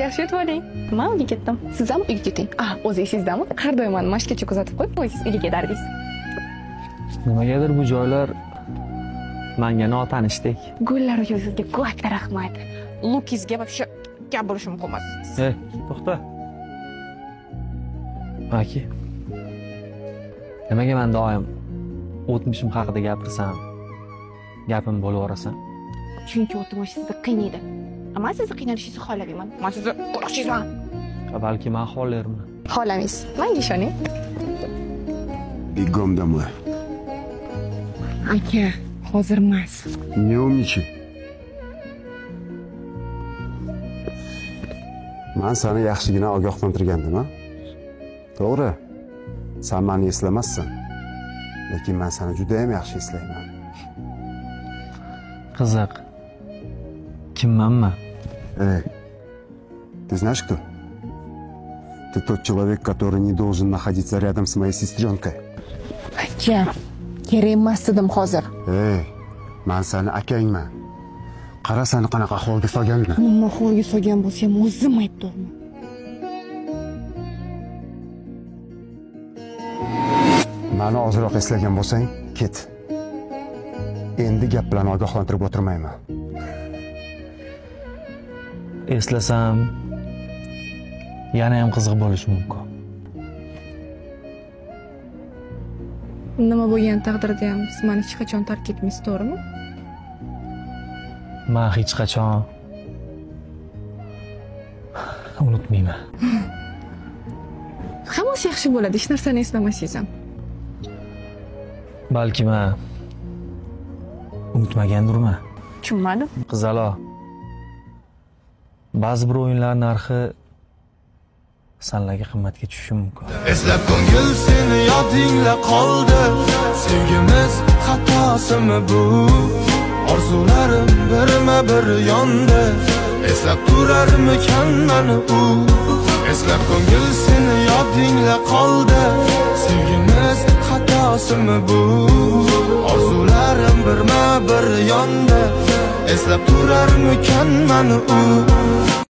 yaxshi yutib oling. Men uyga ketdim. Siz ham uyga keting. O'zi esingizdami? Har doim meni mashqgacha kuzatib qo'yib, siz uyga ketardingiz. Nimagadir bu joylar menga notanishdek. Gullar uchun sizga katta rahmat. Lukizga вообще gap bo'lishi mumkin emas. To'xta. Maki. Nimaga men doim o'tmishim haqida gapirsam, gapim bo'laverasan? Chunki o'tmish sizni qiynaydi. Men sizni qiynalishingizni xohlamayman. Men sizni qo'rqishingizman. Balki men xohlarman. Xohlamaysiz. Menga ishoning. Бегом домой. Aka, hozir emas. Не умничай. Men seni yaxshigina ogohlantirgandim, ha? To'g'ri. Sen meni eslamassan. Lekin men seni juda ham yaxshi eslayman. Qiziq. Kimmanman? Ты знаешь кто? Ты тот человек, который не должен находиться рядом с моей сестренкой. Aka, kerak emas dedim hozir. Men seni akangman. Qara seni qanaqa ahvolga solganini. Nima ahvolga solgan bo'lsam, o'zim aybdorman. Meni ozroq eslagan bo'lsang, ket. Endi gap bilan ogohlantirib o'tirmayman. Eslasam yana ham qiziq bo'lishi mumkin. Nima bo'lgan taqdirda ham siz meni hech qachon tark etmaysiz, to'g'rimi? Men hech qachon unutmayman. Hammasi yaxshi bo'ladi, hech narsani eslamasangiz ham. Balki men unutmagandirman. Tushunmadim. Qizalo. Ba'zi bir o'yinlar narxi senlarga qimmatga tushishi mumkin. Eslab ko'ngil seni yodingla qoldi. Sevgimiz xatosimi bu? Orzularim birma-bir yondi. Eslab turarmikan meni u? Eslab ko'ngil seni yodingla qoldi. Sevgimiz xatosimi bu? Orzularim birma-bir yondi. Eslab turarmikan meni u?